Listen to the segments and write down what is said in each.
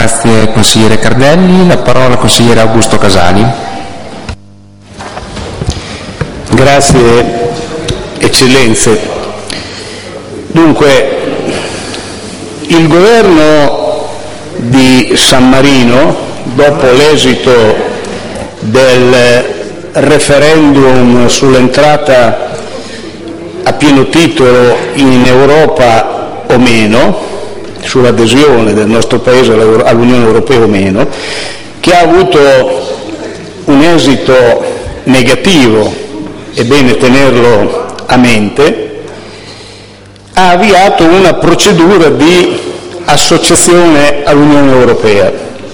Grazie consigliere Cardelli. La parola al consigliere Augusto Casali. Grazie eccellenze. Dunque, il governo di San Marino, dopo l'esito del referendum sull'entrata a pieno titolo in Europa o meno, sull'adesione del nostro Paese all'Unione Europea o meno, che ha avuto un esito negativo, è bene tenerlo a mente, ha avviato una procedura di associazione all'Unione Europea.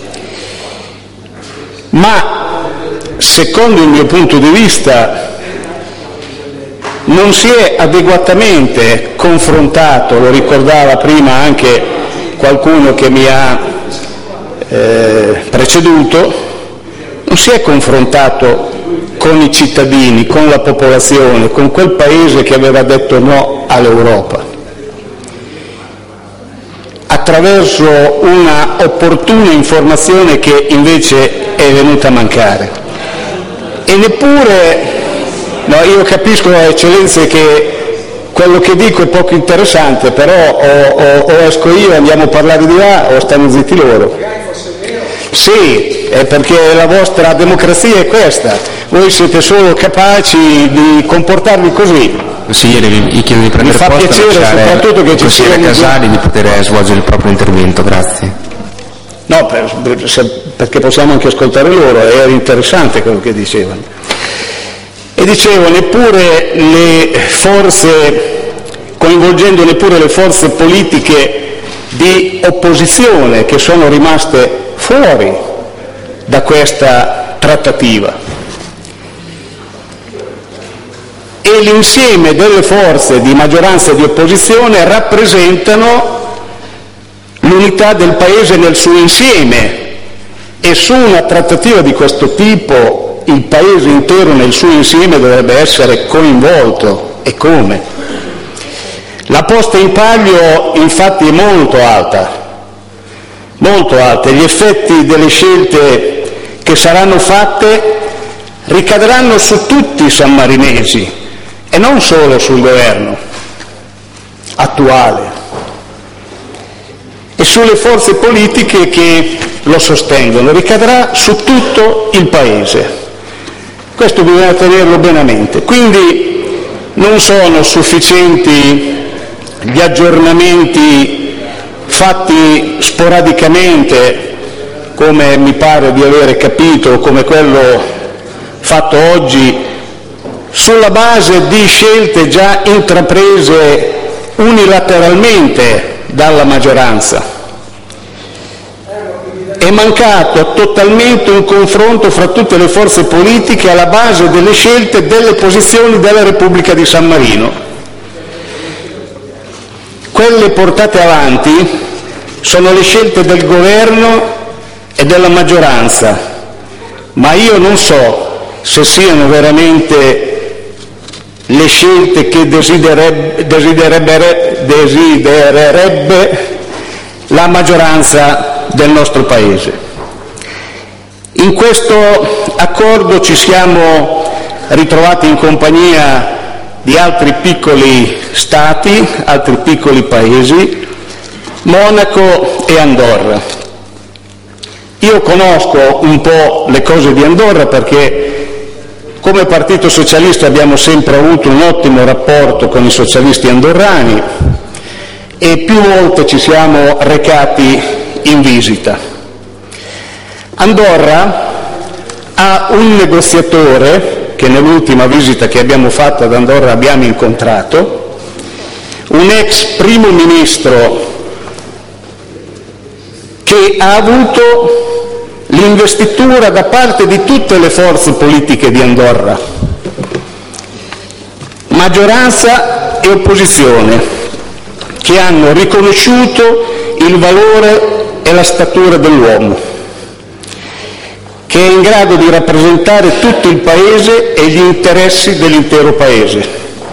Ma, secondo il mio punto di vista, non si è adeguatamente confrontato, lo ricordava prima anche qualcuno che mi ha preceduto, non si è confrontato con i cittadini, con la popolazione, con quel paese che aveva detto no all'Europa, attraverso una opportuna informazione che invece è venuta a mancare. E neppure, no, io capisco, eccellenze, che quello che dico è poco interessante, però o esco io e andiamo a parlare di là o stanno zitti loro. Sì, è perché la vostra democrazia è questa, voi siete solo capaci di comportarvi così. Consigliere, vi chiedo di prendere posto. Mi fa piacere soprattutto che ci sia consigliere Casali di poter svolgere il proprio intervento, grazie. No, perché possiamo anche ascoltare loro, era interessante quello che dicevano. E dicevo, neppure le forze, coinvolgendo neppure le forze politiche di opposizione che sono rimaste fuori da questa trattativa. E l'insieme delle forze di maggioranza e di opposizione rappresentano l'unità del Paese nel suo insieme, e su una trattativa di questo tipo il Paese intero nel suo insieme dovrebbe essere coinvolto. E come? La posta in palio infatti è molto alta, e gli effetti delle scelte che saranno fatte ricadranno su tutti i sammarinesi e non solo sul governo attuale e sulle forze politiche che lo sostengono, ricadrà su tutto il Paese. Questo bisogna tenerlo bene a mente. Quindi non sono sufficienti gli aggiornamenti fatti sporadicamente, come mi pare di avere capito, come quello fatto oggi, sulla base di scelte già intraprese unilateralmente dalla maggioranza. È mancato totalmente un confronto fra tutte le forze politiche alla base delle scelte delle posizioni della Repubblica di San Marino. Quelle portate avanti sono le scelte del governo e della maggioranza, ma io non so se siano veramente le scelte che desidererebbe la maggioranza del nostro Paese. In questo accordo ci siamo ritrovati in compagnia di altri piccoli stati, altri piccoli paesi, Monaco e Andorra. Io conosco un po' le cose di Andorra perché come Partito Socialista abbiamo sempre avuto un ottimo rapporto con i socialisti andorrani e più volte ci siamo recati in visita. Andorra ha un negoziatore che nell'ultima visita che abbiamo fatto ad Andorra abbiamo incontrato, un ex primo ministro che ha avuto l'investitura da parte di tutte le forze politiche di Andorra, maggioranza e opposizione, che hanno riconosciuto il valore e la statura dell'uomo, che è in grado di rappresentare tutto il Paese e gli interessi dell'intero Paese.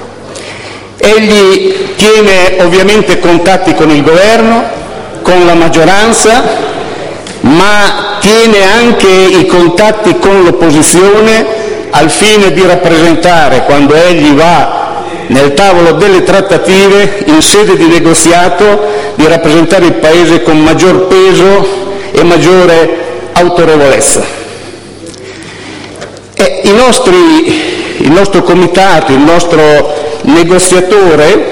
Egli tiene ovviamente contatti con il governo, con la maggioranza ma tiene anche i contatti con l'opposizione al fine di rappresentare, quando egli va nel tavolo delle trattative in sede di negoziato, di rappresentare il Paese con maggior peso e maggiore autorevolezza. E il nostro comitato, il nostro negoziatore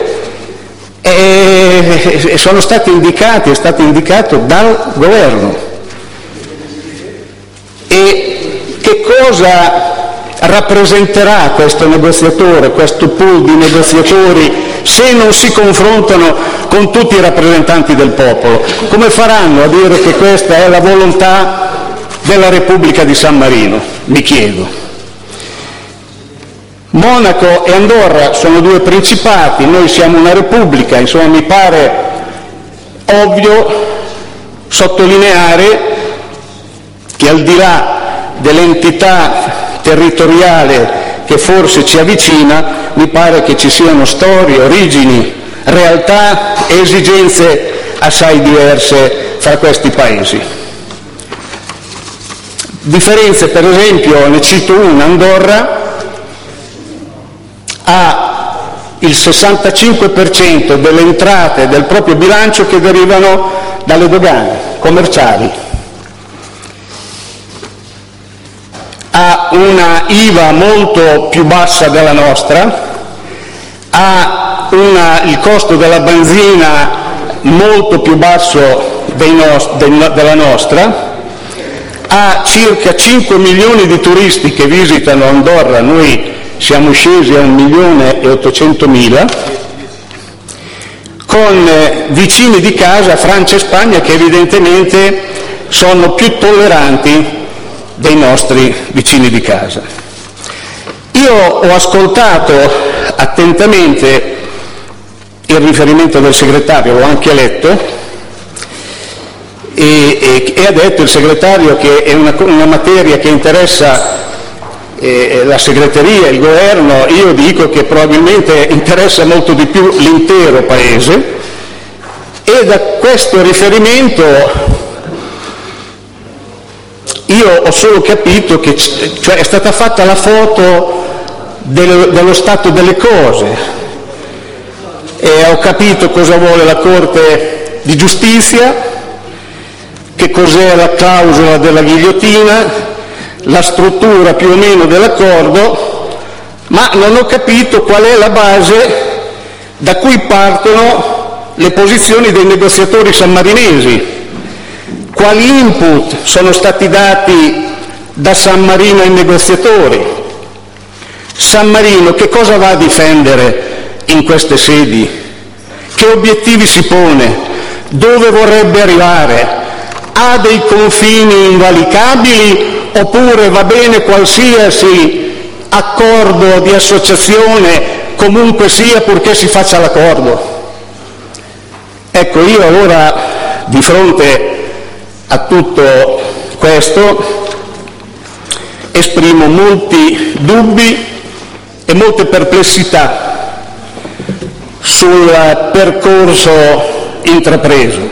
è stato indicato dal governo. E che cosa rappresenterà questo negoziatore, questo pool di negoziatori, se non si confrontano con tutti i rappresentanti del popolo? Come faranno a dire che questa è la volontà della Repubblica di San Marino? Mi chiedo. Monaco e Andorra sono due principati, noi siamo una repubblica, insomma mi pare ovvio sottolineare che al di là dell'entità territoriale che forse ci avvicina, mi pare che ci siano storie, origini, realtà e esigenze assai diverse fra questi paesi. Differenze, per esempio, ne cito una: Andorra ha il 65% delle entrate del proprio bilancio che derivano dalle dogane commerciali, ha una IVA molto più bassa della nostra, ha il costo della benzina molto più basso della nostra, ha circa 5 milioni di turisti che visitano Andorra, noi siamo scesi a 1.800.000, con vicini di casa, Francia e Spagna, che evidentemente sono più tolleranti dei nostri vicini di casa. Io ho ascoltato attentamente il riferimento del segretario, l'ho anche letto, e ha detto il segretario che è una materia che interessa la segreteria, il governo. Io dico che probabilmente interessa molto di più l'intero Paese, e da questo riferimento io ho solo capito che è stata fatta la foto dello stato delle cose, e ho capito cosa vuole la Corte di Giustizia, che cos'è la clausola della ghigliottina, la struttura più o meno dell'accordo, ma non ho capito qual è la base da cui partono le posizioni dei negoziatori sammarinesi. Quali input sono stati dati da San Marino ai negoziatori? San Marino che cosa va a difendere in queste sedi? Che obiettivi si pone? Dove vorrebbe arrivare? Ha dei confini invalicabili oppure va bene qualsiasi accordo di associazione, comunque sia, purché si faccia l'accordo? Ecco, io allora, di fronte a tutto questo, esprimo molti dubbi e molte perplessità sul percorso intrapreso,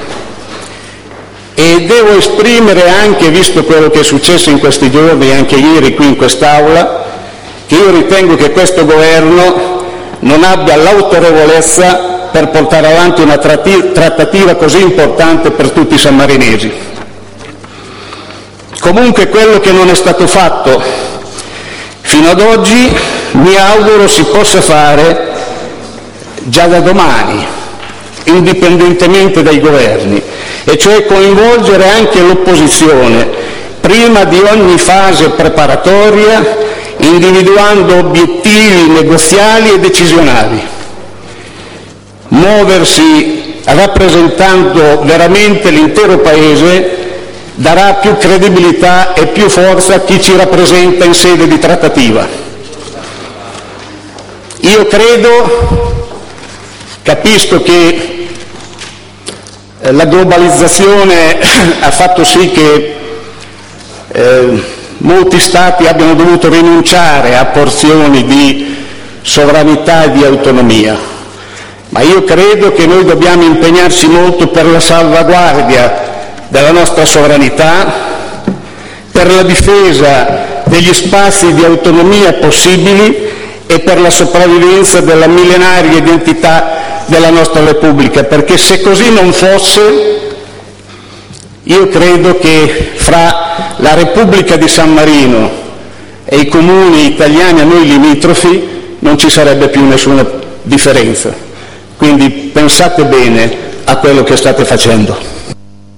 e devo esprimere anche, visto quello che è successo in questi giorni e anche ieri qui in quest'Aula, che io ritengo che questo governo non abbia l'autorevolezza per portare avanti una trattativa così importante per tutti i sammarinesi. Comunque quello che non è stato fatto fino ad oggi mi auguro si possa fare già da domani, indipendentemente dai governi, e cioè coinvolgere anche l'opposizione prima di ogni fase preparatoria, individuando obiettivi negoziali e decisionali. Muoversi rappresentando veramente l'intero Paese darà più credibilità e più forza a chi ci rappresenta in sede di trattativa. Io capisco che la globalizzazione ha fatto sì che molti Stati abbiano dovuto rinunciare a porzioni di sovranità e di autonomia, ma io credo che noi dobbiamo impegnarci molto per la salvaguardia della nostra sovranità, per la difesa degli spazi di autonomia possibili e per la sopravvivenza della millenaria identità della nostra Repubblica, perché se così non fosse, io credo che fra la Repubblica di San Marino e i comuni italiani a noi limitrofi non ci sarebbe più nessuna differenza. Quindi pensate bene a quello che state facendo.